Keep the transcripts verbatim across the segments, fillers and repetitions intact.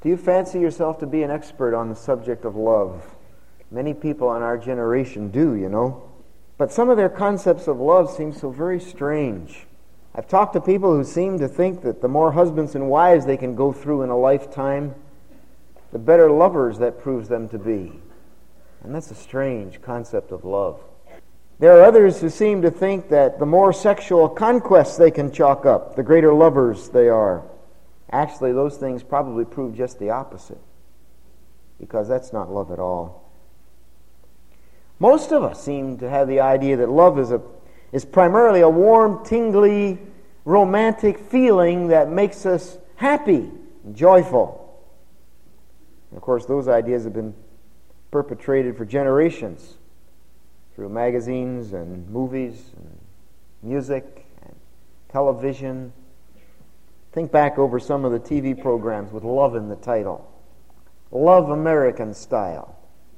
Do you fancy yourself to be an expert on the subject of love? Many people in our generation do, you know. But some of their concepts of love seem so very strange. I've talked to people who seem to think that the more husbands and wives they can go through in a lifetime, the better lovers that proves them to be. And that's a strange concept of love. There are others who seem to think that the more sexual conquests they can chalk up, the greater lovers they are. Actually, those things probably prove just the opposite, because that's not love at all. Most of us seem to have the idea that love is a is primarily a warm, tingly, romantic feeling that makes us happy and joyful. And of course, those ideas have been perpetrated for generations through magazines and movies and music and television. Think back over some of the T V programs with love in the title. Love American Style.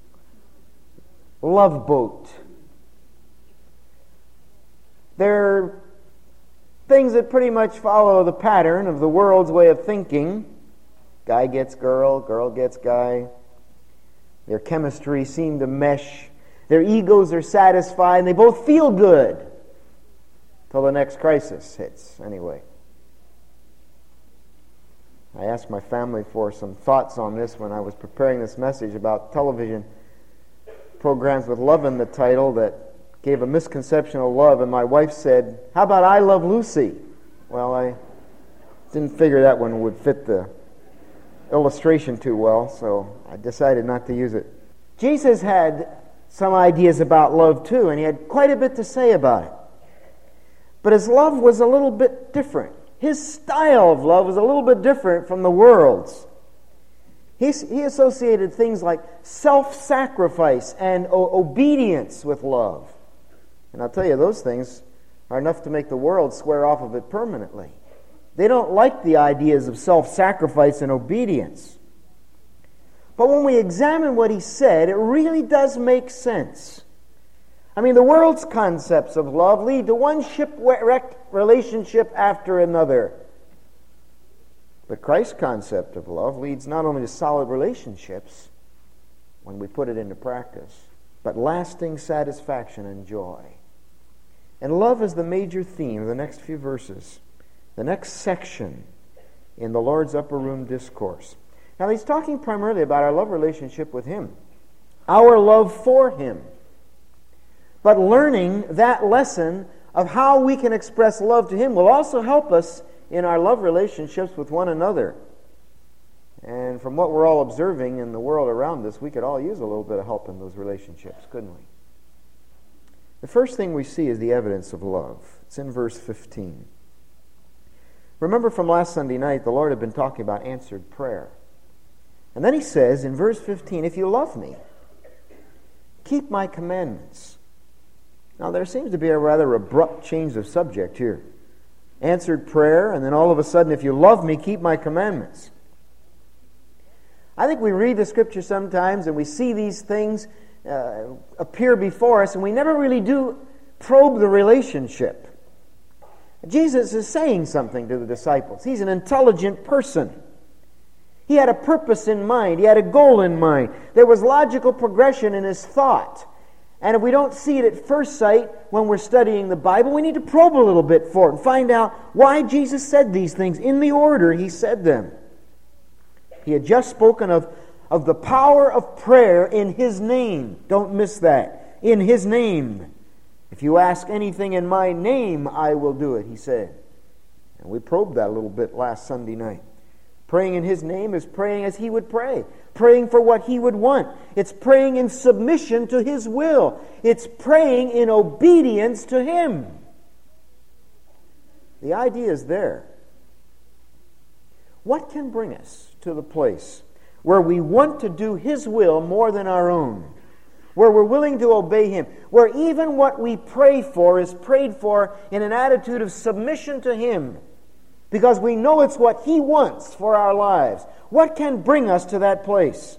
Love Boat. They're things that pretty much follow the pattern of the world's way of thinking. Guy gets girl, girl gets guy. Their chemistry seems to mesh. Their egos are satisfied, and they both feel good till the next crisis hits, anyway. I asked my family for some thoughts on this when I was preparing this message about television programs with love in the title that gave a misconception of love, and my wife said, "How about I Love Lucy?" Well, I didn't figure that one would fit the illustration too well, so I decided not to use it. Jesus had some ideas about love too, and he had quite a bit to say about it. But his love was a little bit different. His style of love was a little bit different from the world's. He, he associated things like self-sacrifice and o- obedience with love. And I'll tell you, those things are enough to make the world swear off of it permanently. They don't like the ideas of self-sacrifice and obedience. But when we examine what he said, it really does make sense. I mean, the world's concepts of love lead to one shipwrecked relationship after another. But Christ's concept of love leads not only to solid relationships when we put it into practice, but lasting satisfaction and joy. And love is the major theme of the next few verses, the next section in the Lord's Upper Room Discourse. Now, he's talking primarily about our love relationship with him, our love for him. But learning that lesson of how we can express love to him will also help us in our love relationships with one another. And from what we're all observing in the world around us, we could all use a little bit of help in those relationships, couldn't we? The first thing we see is the evidence of love. It's in verse fifteen. Remember from last Sunday night, the Lord had been talking about answered prayer. And then he says in verse fifteen, "If you love me, keep my commandments." Now there seems to be a rather abrupt change of subject here. Answered prayer, and then all of a sudden, "If you love me, keep my commandments." I think we read the Scripture sometimes and we see these things uh, appear before us, and we never really do probe the relationship. Jesus is saying something to the disciples. He's an intelligent person. He had a purpose in mind. He had a goal in mind. There was logical progression in his thought. And if we don't see it at first sight when we're studying the Bible, we need to probe a little bit for it and find out why Jesus said these things in the order he said them. He had just spoken of, of the power of prayer in his name. Don't miss that. In his name. "If you ask anything in my name, I will do it," he said. And we probed that a little bit last Sunday night. Praying in his name is praying as he would pray. Praying for what he would want. It's praying in submission to his will. It's praying in obedience to him. The idea is there. What can bring us to the place where we want to do his will more than our own? Where we're willing to obey him? Where even what we pray for is prayed for in an attitude of submission to him, because we know it's what he wants for our lives. What can bring us to that place?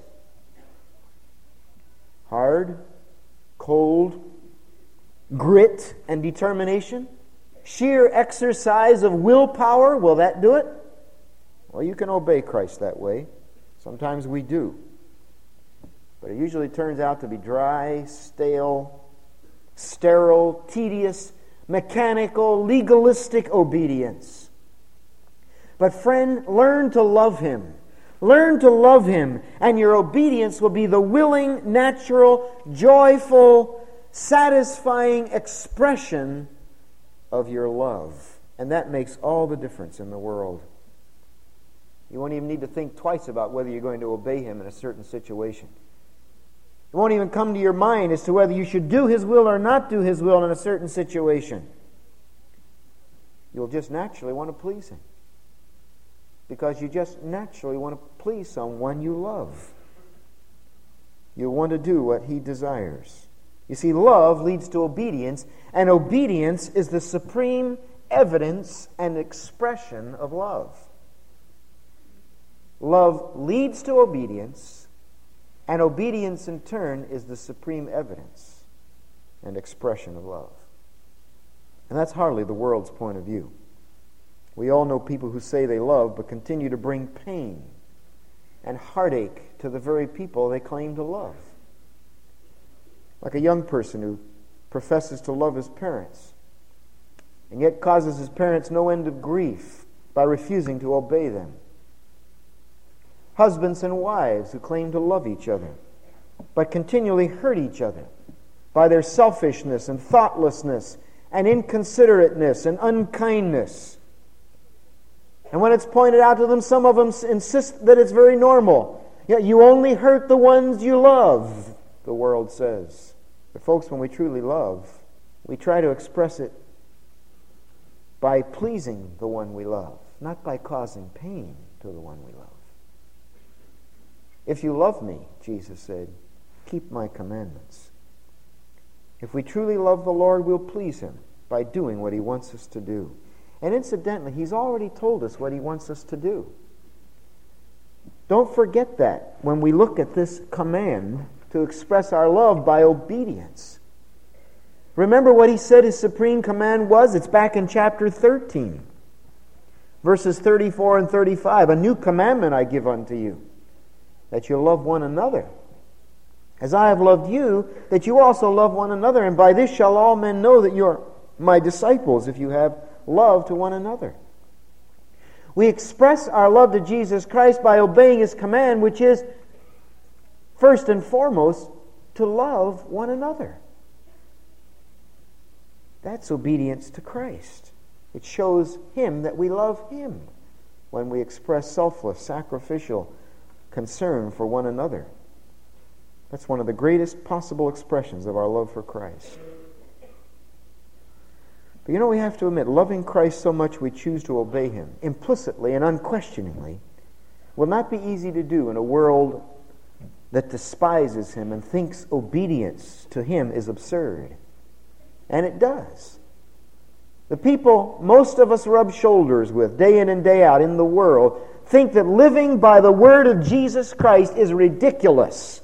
Hard, cold, grit and determination? Sheer exercise of willpower? Will that do it? Well, you can obey Christ that way. Sometimes we do. But it usually turns out to be dry, stale, sterile, tedious, mechanical, legalistic obedience. But friend, learn to love Him. Learn to love Him, and your obedience will be the willing, natural, joyful, satisfying expression of your love. And that makes all the difference in the world. You won't even need to think twice about whether you're going to obey Him in a certain situation. It won't even come to your mind as to whether you should do His will or not do His will in a certain situation. You'll just naturally want to please Him. Because you just naturally want to please someone you love. You'll want to do what He desires. You see, love leads to obedience, and obedience is the supreme evidence and expression of love. Love leads to obedience, and obedience in turn is the supreme evidence and expression of love. And that's hardly the world's point of view. We all know people who say they love but continue to bring pain and heartache to the very people they claim to love. Like a young person who professes to love his parents and yet causes his parents no end of grief by refusing to obey them. Husbands and wives who claim to love each other but continually hurt each other by their selfishness and thoughtlessness and inconsiderateness and unkindness. And when it's pointed out to them, some of them insist that it's very normal. You know, you only hurt the ones you love, the world says. But folks, when we truly love, we try to express it by pleasing the one we love, not by causing pain to the one we love. If you love me, Jesus said, keep my commandments. If we truly love the Lord, we'll please Him by doing what He wants us to do. And incidentally, He's already told us what He wants us to do. Don't forget that when we look at this command to express our love by obedience. Remember what He said His supreme command was? It's back in chapter thirteen, verses thirty-four and thirty-five. A new commandment I give unto you, that you love one another. As I have loved you, that you also love one another. And by this shall all men know that you are my disciples, if you have love to one another. We express our love to Jesus Christ by obeying His command, which is, first and foremost, to love one another. That's obedience to Christ. It shows Him that we love Him when we express selfless, sacrificial concern for one another. That's one of the greatest possible expressions of our love for Christ. But you know, we have to admit, loving Christ so much we choose to obey Him, implicitly and unquestioningly, will not be easy to do in a world that despises Him and thinks obedience to Him is absurd. And it does. The people most of us rub shoulders with day in and day out in the world think that living by the word of Jesus Christ is ridiculous.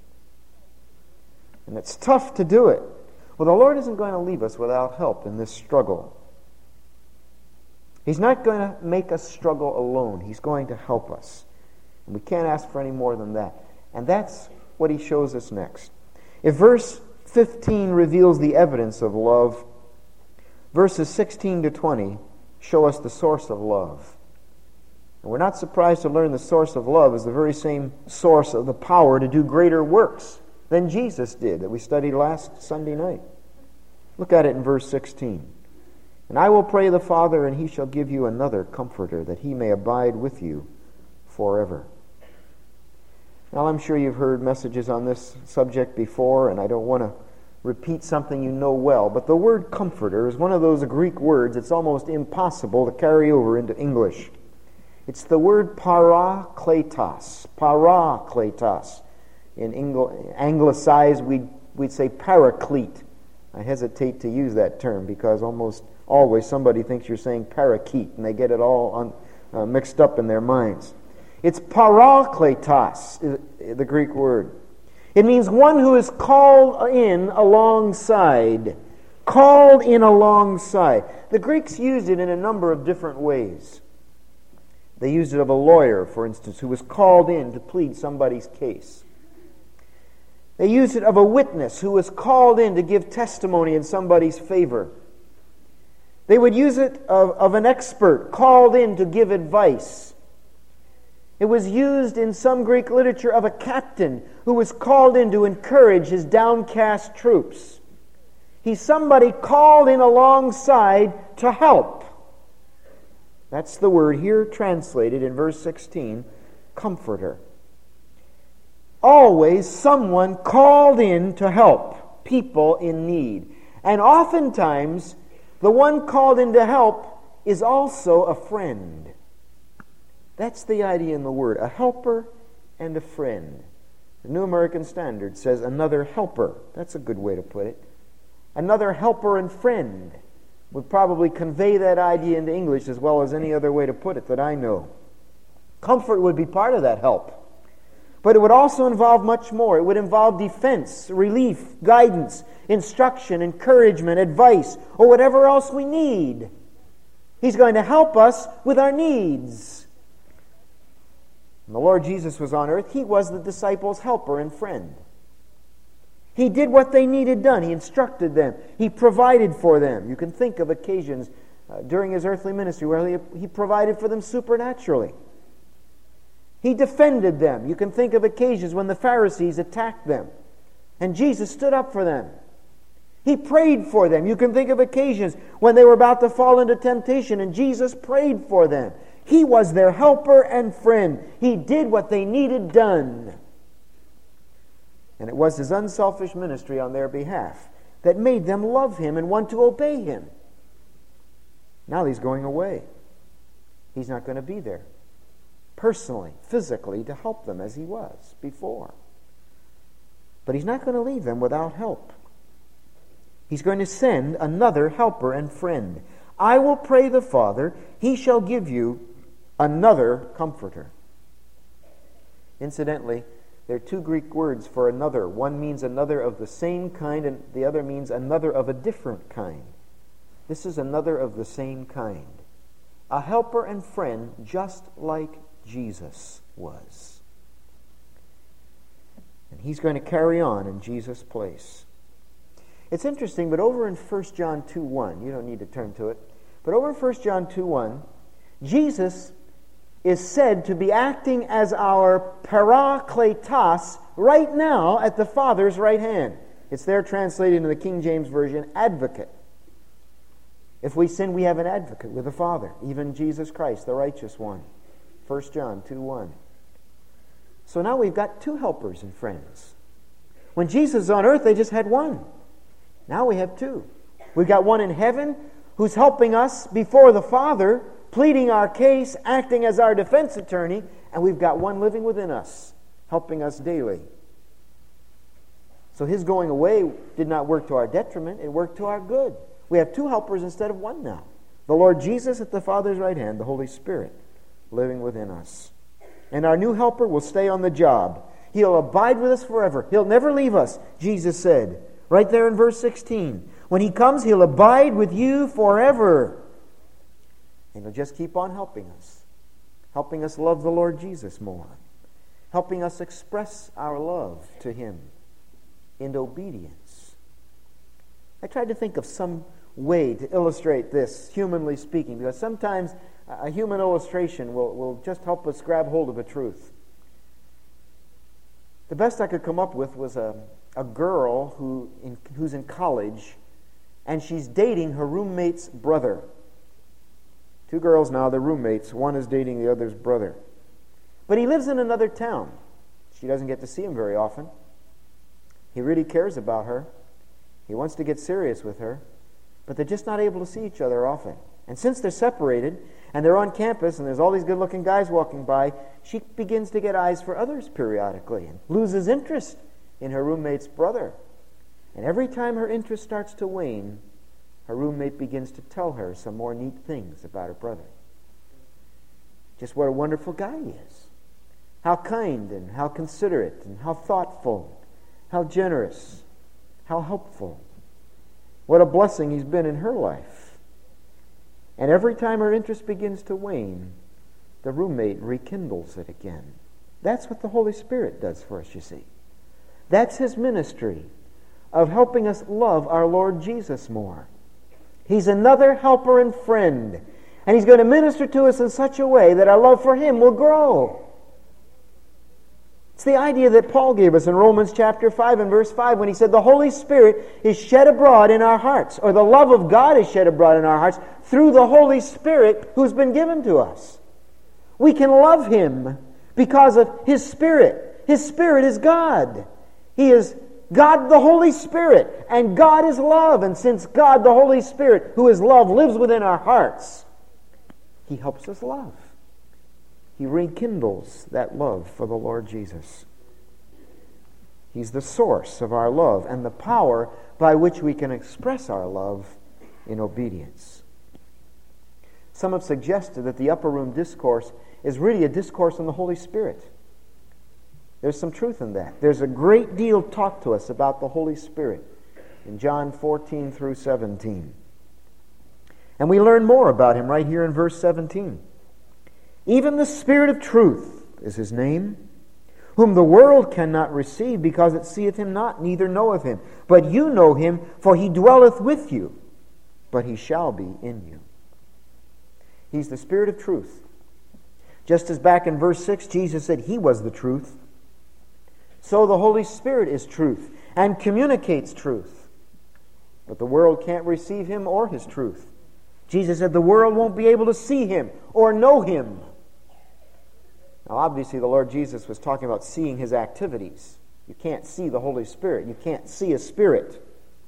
And it's tough to do it. Well, the Lord isn't going to leave us without help in this struggle. He's not going to make us struggle alone. He's going to help us. And we can't ask for any more than that. And that's what He shows us next. If verse fifteen reveals the evidence of love, verses sixteen to twenty show us the source of love. And we're not surprised to learn the source of love is the very same source of the power to do greater works than Jesus did that we studied last Sunday night. Look at it in verse sixteen. And I will pray the Father, and He shall give you another Comforter, that He may abide with you forever. Now, I'm sure you've heard messages on this subject before, and I don't want to repeat something you know well, but the word Comforter is one of those Greek words it's almost impossible to carry over into English. It's the word parakletos. Parakletos. In Angl- anglicized, we'd, we'd say paraclete. I hesitate to use that term because almost always somebody thinks you're saying parakeet, and they get it all on, uh, mixed up in their minds. It's parakletos, the Greek word. It means one who is called in alongside. Called in alongside. The Greeks used it in a number of different ways. They used it of a lawyer, for instance, who was called in to plead somebody's case. They used it of a witness who was called in to give testimony in somebody's favor. They would use it of, of an expert called in to give advice. It was used in some Greek literature of a captain who was called in to encourage his downcast troops. He's somebody called in alongside to help. That's the word here translated in verse sixteen, comforter. Always someone called in to help people in need. And oftentimes, the one called in to help is also a friend. That's the idea in the word, a helper and a friend. The New American Standard says another helper. That's a good way to put it. Another helper and friend would probably convey that idea into English as well as any other way to put it that I know. Comfort would be part of that help. But it would also involve much more. It would involve defense, relief, guidance, instruction, encouragement, advice, or whatever else we need. He's going to help us with our needs. When the Lord Jesus was on earth, He was the disciples' helper and friend. He did what they needed done. He instructed them. He provided for them. You can think of occasions uh, during His earthly ministry where he, he provided for them supernaturally. He defended them. You can think of occasions when the Pharisees attacked them, and Jesus stood up for them. He prayed for them. You can think of occasions when they were about to fall into temptation, and Jesus prayed for them. He was their helper and friend. He did what they needed done. And it was His unselfish ministry on their behalf that made them love Him and want to obey Him. Now He's going away. He's not going to be there personally, physically, to help them as He was before. But He's not going to leave them without help. He's going to send another helper and friend. I will pray the Father, He shall give you another comforter. Incidentally, there are two Greek words for another. One means another of the same kind, and the other means another of a different kind. This is another of the same kind. A helper and friend just like Jesus was. And He's going to carry on in Jesus' place. It's interesting, but over in First John two one, you don't need to turn to it, but over in First John two one, Jesus is said to be acting as our parakletos right now at the Father's right hand. It's there translated in the King James Version, advocate. If we sin, we have an advocate with the Father, even Jesus Christ, the righteous one. First John two one. So now we've got two helpers and friends. When Jesus was on earth, they just had one. Now we have two. We've got one in heaven who's helping us before the Father, pleading our case, acting as our defense attorney, and we've got one living within us, helping us daily. So His going away did not work to our detriment, it worked to our good. We have two helpers instead of one now. The Lord Jesus at the Father's right hand, the Holy Spirit living within us. And our new helper will stay on the job. He'll abide with us forever. He'll never leave us, Jesus said, right there in verse sixteen. When He comes, He'll abide with you forever. And He'll just keep on helping us. Helping us love the Lord Jesus more. Helping us express our love to Him in obedience. I tried to think of some way to illustrate this, humanly speaking, because sometimes a human illustration will, will just help us grab hold of a truth. The best I could come up with was a, a girl who in, who's in college, and she's dating her roommate's brother. Two girls now, they're roommates. One is dating the other's brother. But he lives in another town. She doesn't get to see him very often. He really cares about her. He wants to get serious with her. But they're just not able to see each other often. And since they're separated, and they're on campus, and there's all these good-looking guys walking by, she begins to get eyes for others periodically and loses interest in her roommate's brother. And every time her interest starts to wane, her roommate begins to tell her some more neat things about her brother. Just what a wonderful guy he is. How kind and how considerate and how thoughtful, how generous, how helpful. What a blessing he's been in her life. And every time her interest begins to wane, the roommate rekindles it again. That's what the Holy Spirit does for us, you see. That's His ministry of helping us love our Lord Jesus more. He's another helper and friend. And He's going to minister to us in such a way that our love for Him will grow. It's the idea that Paul gave us in Romans chapter five and verse five when he said the Holy Spirit is shed abroad in our hearts, or the love of God is shed abroad in our hearts through the Holy Spirit who's been given to us. We can love Him because of His Spirit. His Spirit is God. He is God the Holy Spirit, and God is love. And since God the Holy Spirit, who is love, lives within our hearts, He helps us love. He rekindles that love for the Lord Jesus. He's the source of our love and the power by which we can express our love in obedience. Some have suggested that the upper room discourse is really a discourse on the Holy Spirit. There's some truth in that. There's a great deal taught to us about the Holy Spirit in John fourteen through seventeen. And we learn more about Him right here in verse seventeen. Even the Spirit of truth is His name, whom the world cannot receive, because it seeth Him not, neither knoweth Him. But you know Him, for He dwelleth with you, but He shall be in you. He's the Spirit of truth. Just as back in verse six, Jesus said He was the truth, so the Holy Spirit is truth and communicates truth. But the world can't receive Him or His truth. Jesus said the world won't be able to see Him or know Him. Now, obviously, the Lord Jesus was talking about seeing His activities. You can't see the Holy Spirit. You can't see His Spirit.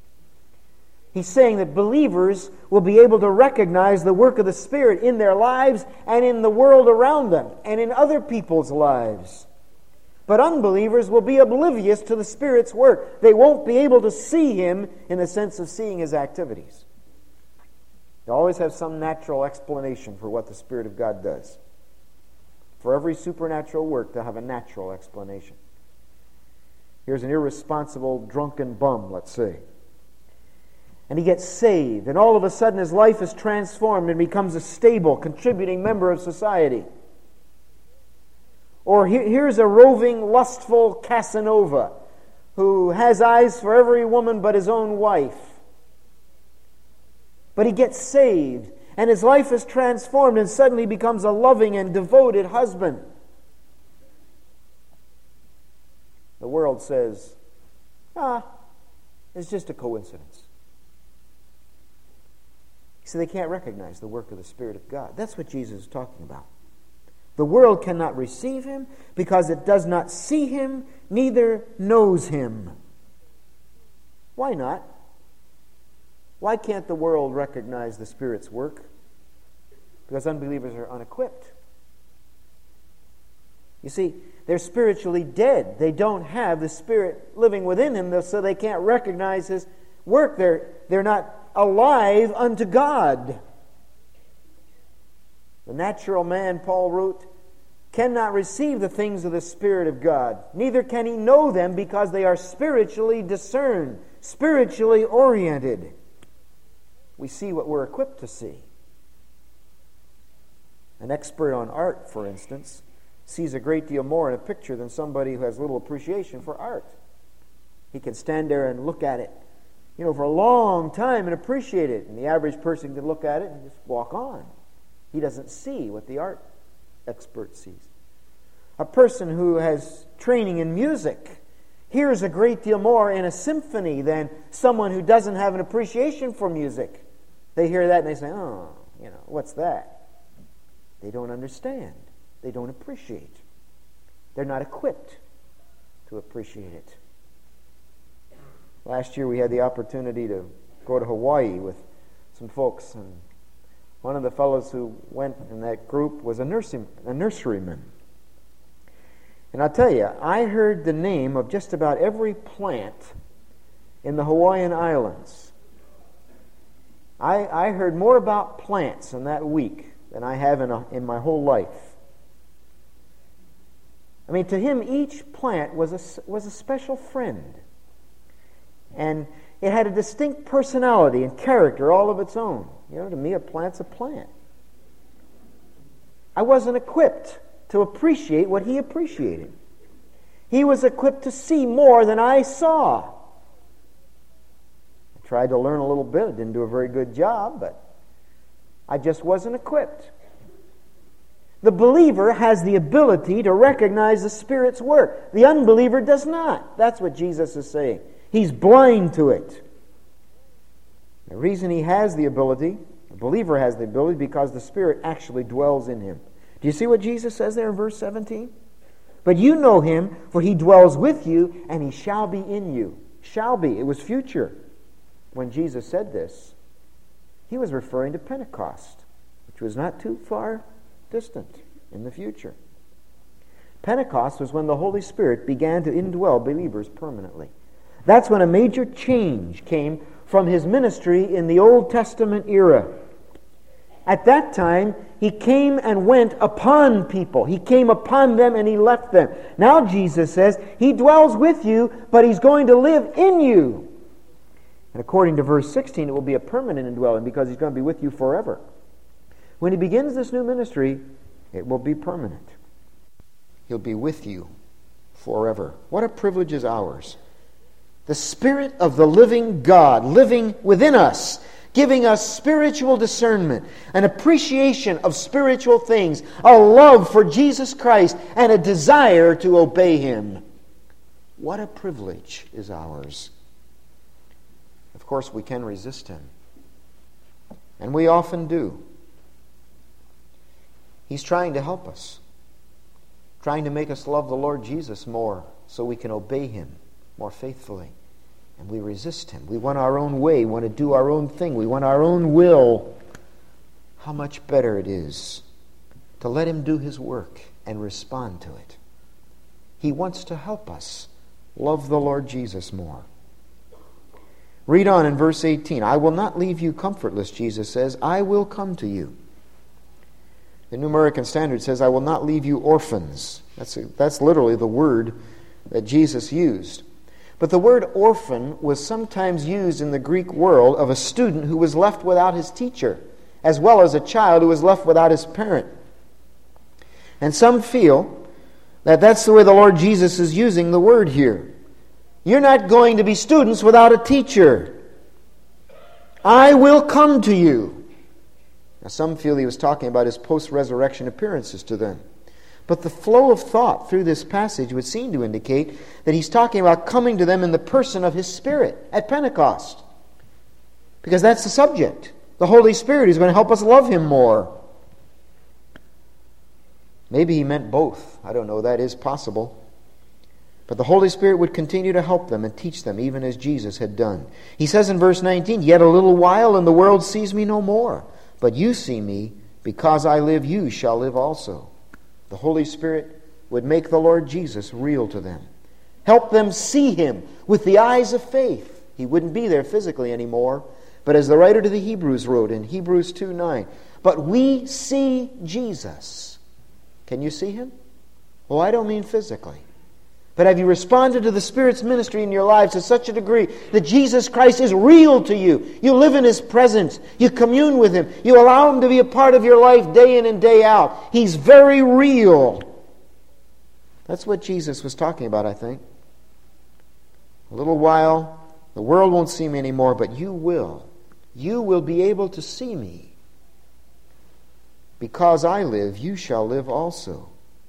He's saying that believers will be able to recognize the work of the Spirit in their lives and in the world around them and in other people's lives. But unbelievers will be oblivious to the Spirit's work. They won't be able to see Him in the sense of seeing His activities. You always have some natural explanation for what the Spirit of God does. For every supernatural work, they'll have a natural explanation. Here's an irresponsible, drunken bum, let's say. And he gets saved, and all of a sudden his life is transformed and becomes a stable, contributing member of society. Or here's a roving, lustful Casanova who has eyes for every woman but his own wife. But he gets saved, and his life is transformed, and suddenly becomes a loving and devoted husband. The world says, ah, it's just a coincidence. So they can't recognize the work of the Spirit of God. That's what Jesus is talking about. The world cannot receive Him because it does not see Him, neither knows Him. Why not? Why can't the world recognize the Spirit's work? Because unbelievers are unequipped. You see, they're spiritually dead. They don't have the Spirit living within them, so they can't recognize His work. They're, they're not alive unto God. The natural man, Paul wrote, cannot receive the things of the Spirit of God. Neither can he know them because they are spiritually discerned, spiritually oriented. We see what we're equipped to see. An expert on art, for instance, sees a great deal more in a picture than somebody who has little appreciation for art. He can stand there and look at it, you know, for a long time and appreciate it. And the average person can look at it and just walk on. He doesn't see what the art expert sees. A person who has training in music hears a great deal more in a symphony than someone who doesn't have an appreciation for music. They hear that and they say, oh, you know, what's that? They don't understand. They don't appreciate. They're not equipped to appreciate it. Last year we had the opportunity to go to Hawaii with some folks, and one of the fellows who went in that group was a, nursing, a nurseryman. And I'll tell you, I heard the name of just about every plant in the Hawaiian Islands. I, I heard more about plants in that week than I have in, a, in my whole life. I mean, to him, each plant was a, was a special friend. And it had a distinct personality and character all of its own. You know, to me, a plant's a plant. I wasn't equipped to appreciate what he appreciated. He was equipped to see more than I saw. I tried to learn a little bit. I didn't do a very good job, but I just wasn't equipped. The believer has the ability to recognize the Spirit's work. The unbeliever does not. That's what Jesus is saying. He's blind to it. The reason he has the ability, the believer has the ability, because the Spirit actually dwells in him. Do you see what Jesus says there in verse seventeen? But you know him, for he dwells with you, and he shall be in you. Shall be. It was future. When Jesus said this, he was referring to Pentecost, which was not too far distant in the future. Pentecost was when the Holy Spirit began to indwell believers permanently. That's when a major change came from his ministry in the Old Testament era. At that time, he came and went upon people. He came upon them and he left them. Now Jesus says, he dwells with you, but he's going to live in you. And according to verse sixteen, it will be a permanent indwelling because he's going to be with you forever. When he begins this new ministry, it will be permanent. He'll be with you forever. What a privilege is ours. The Spirit of the living God living within us, giving us spiritual discernment, an appreciation of spiritual things, a love for Jesus Christ, and a desire to obey him. What a privilege is ours. Of course, we can resist him. And we often do. He's trying to help us, trying to make us love the Lord Jesus more so we can obey him more faithfully. And we resist him. We want our own way. We want to do our own thing. We want our own will. How much better it is to let him do his work and respond to it. He wants to help us love the Lord Jesus more. Read on in verse eighteen. I will not leave you comfortless, Jesus says. I will come to you. The New American Standard says, I will not leave you orphans. That's, a, that's literally the word that Jesus used. But the word orphan was sometimes used in the Greek world of a student who was left without his teacher, as well as a child who was left without his parent. And some feel that that's the way the Lord Jesus is using the word here. You're not going to be students without a teacher. I will come to you. Now, some feel he was talking about his post-resurrection appearances to them. But the flow of thought through this passage would seem to indicate that he's talking about coming to them in the person of his Spirit at Pentecost. Because that's the subject. The Holy Spirit is going to help us love him more. Maybe he meant both. I don't know. That is possible. But the Holy Spirit would continue to help them and teach them, even as Jesus had done. He says in verse nineteen, Yet a little while, and the world sees me no more. But you see me, because I live, you shall live also. The Holy Spirit would make the Lord Jesus real to them. Help them see him with the eyes of faith. He wouldn't be there physically anymore. But as the writer to the Hebrews wrote in Hebrews two nine, but we see Jesus. Can you see him? Well, I don't mean physically. But have you responded to the Spirit's ministry in your lives to such a degree that Jesus Christ is real to you? You live in his presence. You commune with him. You allow him to be a part of your life day in and day out. He's very real. That's what Jesus was talking about, I think. A little while, the world won't see me anymore, but you will. You will be able to see me. Because I live, you shall live also.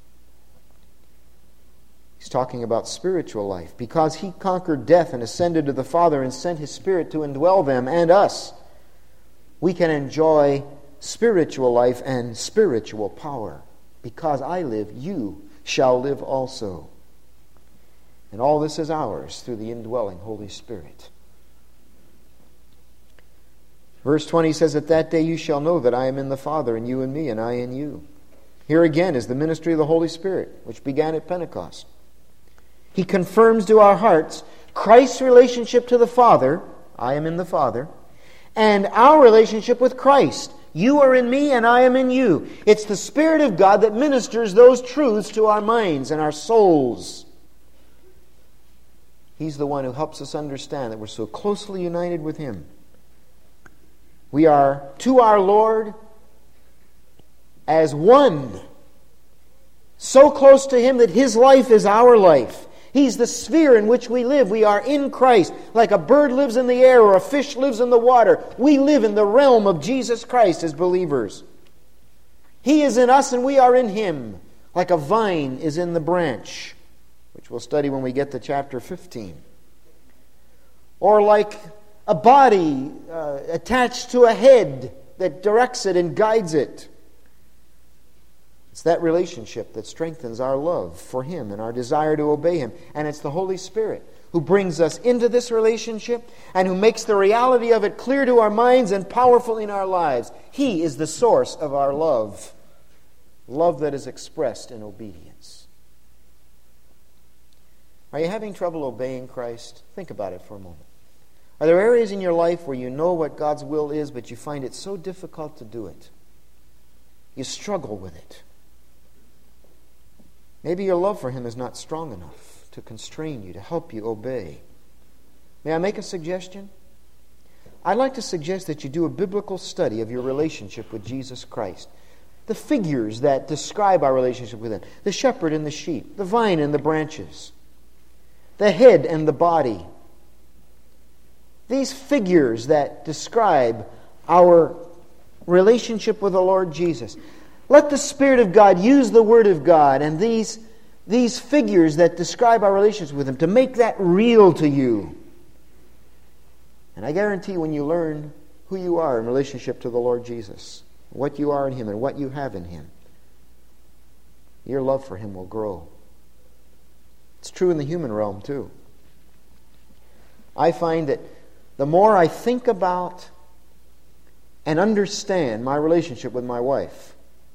He's talking about spiritual life. Because he conquered death and ascended to the Father and sent his Spirit to indwell them and us, we can enjoy spiritual life and spiritual power. Because I live, you shall live also. And all this is ours through the indwelling Holy Spirit. Verse twenty says, At that day you shall know that I am in the Father, and you in me, and I in you. Here again is the ministry of the Holy Spirit, which began at Pentecost. He confirms to our hearts Christ's relationship to the Father, I am in the Father, and our relationship with Christ. You are in me and I am in you. It's the Spirit of God that ministers those truths to our minds and our souls. He's the one who helps us understand that we're so closely united with him. We are to our Lord as one. So close to Him that His life is our life. He's the sphere in which we live. We are in Christ. Like a bird lives in the air or a fish lives in the water, we live in the realm of Jesus Christ as believers. He is in us and we are in Him, like a vine is in the branch, which we'll study when we get to chapter fifteen. Or like a body uh, attached to a head that directs it and guides it. It's that relationship that strengthens our love for Him and our desire to obey Him. And it's the Holy Spirit who brings us into this relationship and who makes the reality of it clear to our minds and powerful in our lives. He is the source of our love. Love that is expressed in obedience. Are you having trouble obeying Christ? Think about it for a moment. Are there areas in your life where you know what God's will is, but you find it so difficult to do it? You struggle with it. Maybe your love for Him is not strong enough to constrain you, to help you obey. May I make a suggestion? I'd like to suggest that you do a biblical study of your relationship with Jesus Christ. The figures that describe our relationship with Him. The shepherd and the sheep. The vine and the branches. The head and the body. These figures that describe our relationship with the Lord Jesus. Let the Spirit of God use the Word of God and these, these figures that describe our relationship with Him to make that real to you. And I guarantee when you learn who you are in relationship to the Lord Jesus, what you are in Him and what you have in Him, your love for Him will grow. It's true in the human realm too. I find that the more I think about and understand my relationship with my wife,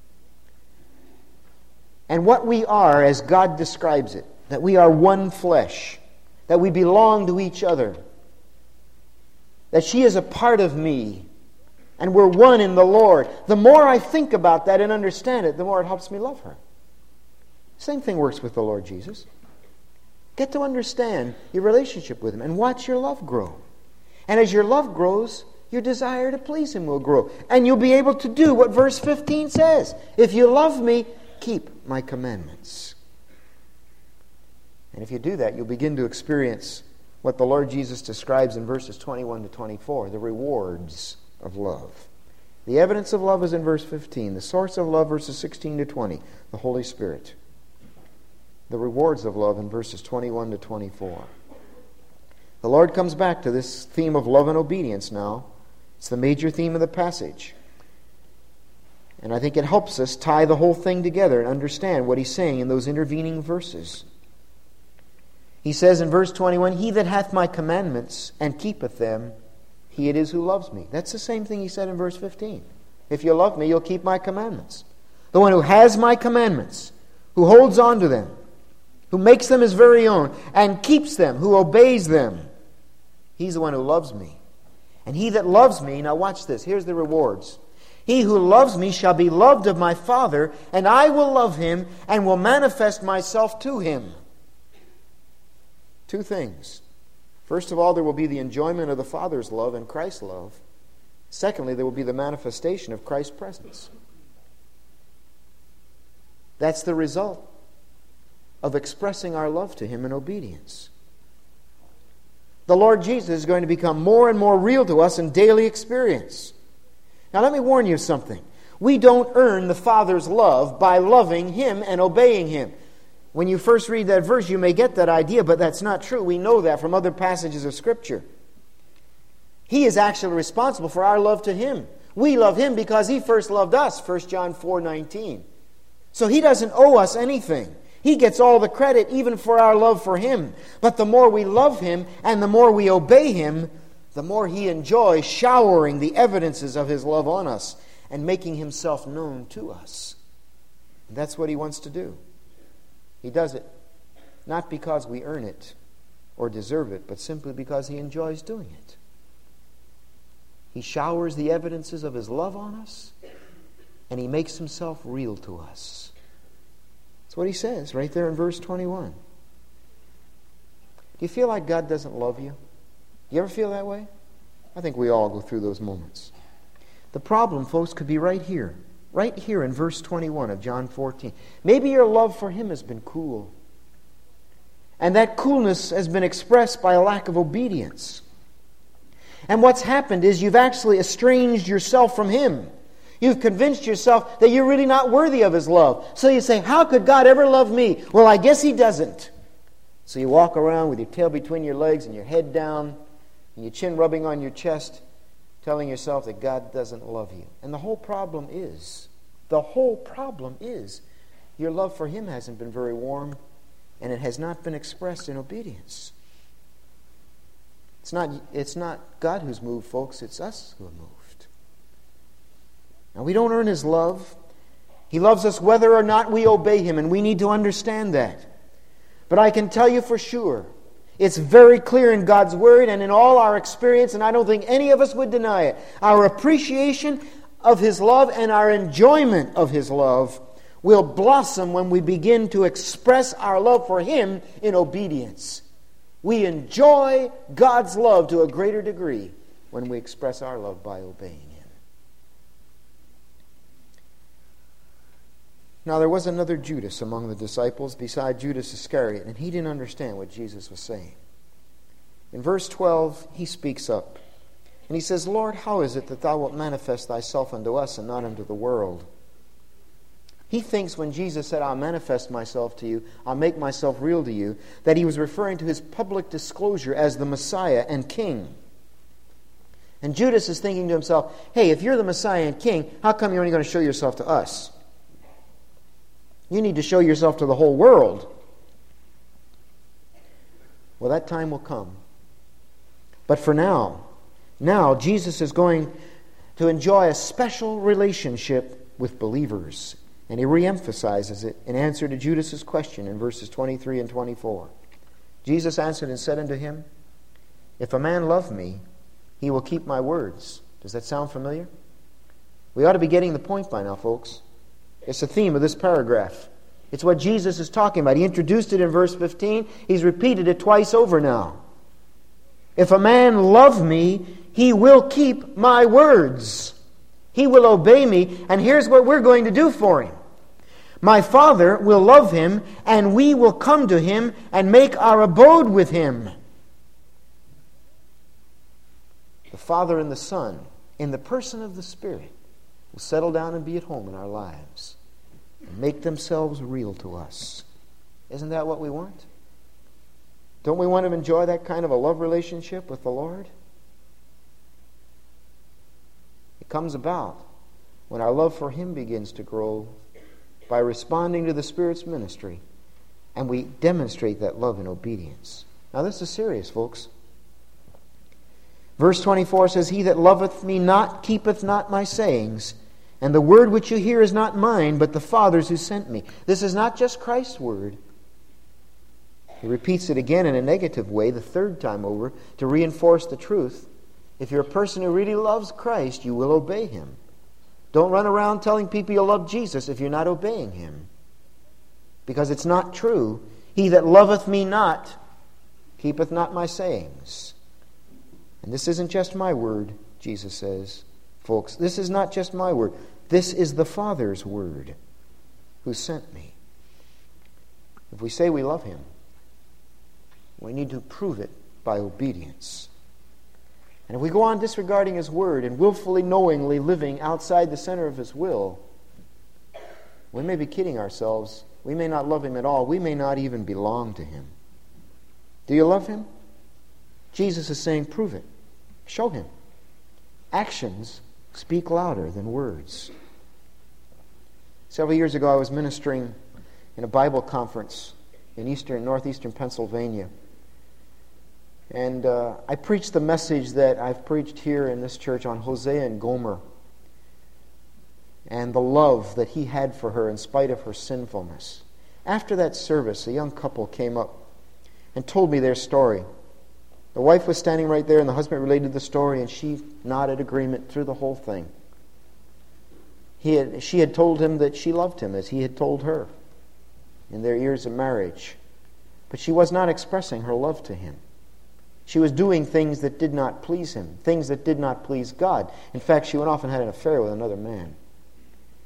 and what we are as God describes it, that we are one flesh, that we belong to each other, that she is a part of me, and we're one in the Lord. The more I think about that and understand it, the more it helps me love her. Same thing works with the Lord Jesus. Get to understand your relationship with Him and watch your love grow. And as your love grows, your desire to please Him will grow. And you'll be able to do what verse fifteen says. If you love me, keep my commandments. And if you do that, you'll begin to experience what the Lord Jesus describes in verses twenty-one to twenty-four, the rewards of love. The evidence of love is in verse fifteen. The source of love, verses sixteen to twenty, the Holy Spirit. The rewards of love in verses twenty-one to twenty-four. The Lord comes back to this theme of love and obedience now. It's the major theme of the passage. And I think it helps us tie the whole thing together and understand what He's saying in those intervening verses. He says in verse twenty-one, He that hath my commandments and keepeth them, he it is who loves me. That's the same thing He said in verse fifteen. If you love me, you'll keep my commandments. The one who has my commandments, who holds on to them, who makes them his very own, and keeps them, who obeys them, he's the one who loves me. And he that loves me, now watch this, here's the rewards. He who loves me shall be loved of my Father, and I will love him and will manifest myself to him. Two things. First of all, there will be the enjoyment of the Father's love and Christ's love. Secondly, there will be the manifestation of Christ's presence. That's the result of expressing our love to Him in obedience. The Lord Jesus is going to become more and more real to us in daily experience. Now let me warn you of something. We don't earn the Father's love by loving Him and obeying Him. When you first read that verse, you may get that idea, but that's not true. We know that from other passages of Scripture. He is actually responsible for our love to Him. We love Him because He first loved us, First John four nineteen. So He doesn't owe us anything. He gets all the credit even for our love for Him. But the more we love Him and the more we obey Him, the more He enjoys showering the evidences of His love on us and making Himself known to us. And that's what He wants to do. He does it not because we earn it or deserve it, but simply because He enjoys doing it. He showers the evidences of His love on us, and He makes Himself real to us. That's what He says right there in verse twenty-one. Do you feel like God doesn't love you? You ever feel that way? I think we all go through those moments. The problem, folks, could be right here. right here in verse twenty-one of John fourteen. Maybe your love for Him has been cool. And that coolness has been expressed by a lack of obedience. And what's happened is you've actually estranged yourself from Him. You've convinced yourself that you're really not worthy of His love. So you say, how could God ever love me? Well, I guess He doesn't. So you walk around with your tail between your legs and your head down and your chin rubbing on your chest, telling yourself that God doesn't love you. And the whole problem is, the whole problem is, your love for Him hasn't been very warm, and it has not been expressed in obedience. It's not, it's not God who's moved, folks. It's us who have moved. Now, we don't earn His love. He loves us whether or not we obey Him, and we need to understand that. But I can tell you for sure, it's very clear in God's Word and in all our experience, and I don't think any of us would deny it. Our appreciation of His love and our enjoyment of His love will blossom when we begin to express our love for Him in obedience. We enjoy God's love to a greater degree when we express our love by obeying Him. Now, there was another Judas among the disciples beside Judas Iscariot, and he didn't understand what Jesus was saying. In verse twelve, he speaks up, and he says, Lord, how is it that Thou wilt manifest Thyself unto us and not unto the world? He thinks when Jesus said, I'll manifest myself to you, I'll make myself real to you, that He was referring to His public disclosure as the Messiah and King. And Judas is thinking to himself, hey, if you're the Messiah and King, how come you're only going to show yourself to us? You need to show yourself to the whole world. Well, that time will come. But for now, now Jesus is going to enjoy a special relationship with believers. And He reemphasizes it in answer to Judas's question in verses twenty-three and twenty-four. Jesus answered and said unto him, If a man love me, he will keep my words. Does that sound familiar? We ought to be getting the point by now, folks. It's the theme of this paragraph. It's what Jesus is talking about. He introduced it in verse fifteen. He's repeated it twice over now. If a man love me, he will keep my words. He will obey me, and here's what we're going to do for him. My Father will love him, and we will come to him and make our abode with him. The Father and the Son, in the person of the Spirit, will settle down and be at home in our lives and make themselves real to us. Isn't that what we want? Don't we want to enjoy that kind of a love relationship with the Lord? It comes about when our love for Him begins to grow by responding to the Spirit's ministry, and we demonstrate that love in obedience. Now this is serious, folks. Verse twenty-four says, He that loveth me not keepeth not my sayings, and the word which you hear is not mine, but the Father's who sent me. This is not just Christ's word. He repeats it again in a negative way, the third time over, to reinforce the truth. If you're a person who really loves Christ, you will obey Him. Don't run around telling people you love Jesus if you're not obeying Him. Because it's not true. He that loveth me not keepeth not my sayings. And this isn't just my word, Jesus says. Folks, this is not just my word. This is the Father's word who sent me. If we say we love Him, we need to prove it by obedience. And if we go on disregarding His word and willfully, knowingly living outside the center of His will, we may be kidding ourselves. We may not love Him at all. We may not even belong to Him. Do you love Him? Jesus is saying, prove it. Show Him. Actions speak louder than words. Several years ago, I was ministering in a Bible conference in eastern, northeastern Pennsylvania. And uh, I preached the message that I've preached here in this church on Hosea and Gomer and the love that he had for her in spite of her sinfulness. After that service, a young couple came up and told me their story. The wife was standing right there, and the husband related the story, and she nodded agreement through the whole thing. He had, she had told him that she loved him as he had told her in their years of marriage. But she was not expressing her love to him. She was doing things that did not please him, things that did not please God. In fact, she went off and had an affair with another man.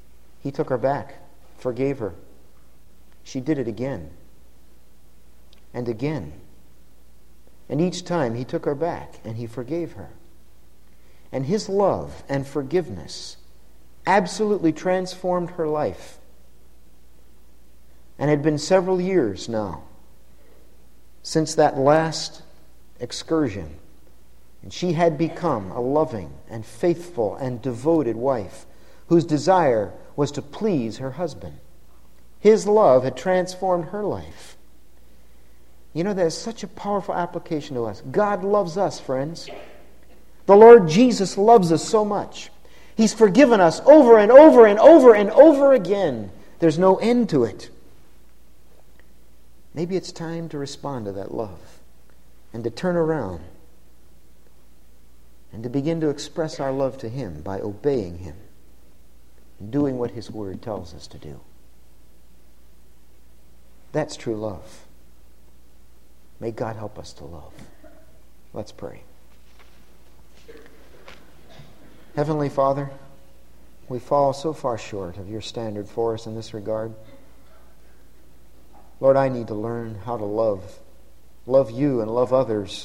He took her back, forgave her. She did it again and again. And each time he took her back and he forgave her. And his love and forgiveness absolutely transformed her life. And it had been several years now since that last excursion. And she had become a loving and faithful and devoted wife whose desire was to please her husband. His love had transformed her life. You know, there's such a powerful application to us. God loves us, friends. The Lord Jesus loves us so much. He's forgiven us over and over and over and over again. There's no end to it. Maybe it's time to respond to that love and to turn around and to begin to express our love to Him by obeying Him and doing what His Word tells us to do. That's true love. May God help us to love. Let's pray. Heavenly Father, we fall so far short of your standard for us in this regard. Lord, I need to learn how to love. Love you and love others.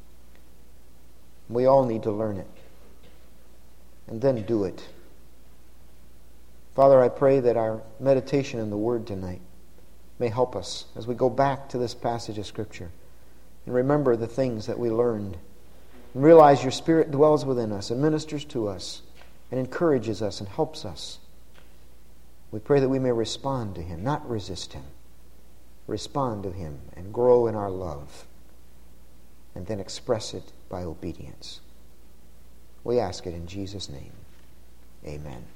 We all need to learn it. And then do it. Father, I pray that our meditation in the Word tonight may help us as we go back to this passage of Scripture and remember the things that we learned and realize your Spirit dwells within us and ministers to us and encourages us and helps us. We pray that we may respond to Him, not resist Him. Respond to Him and grow in our love and then express it by obedience. We ask it in Jesus' name. Amen.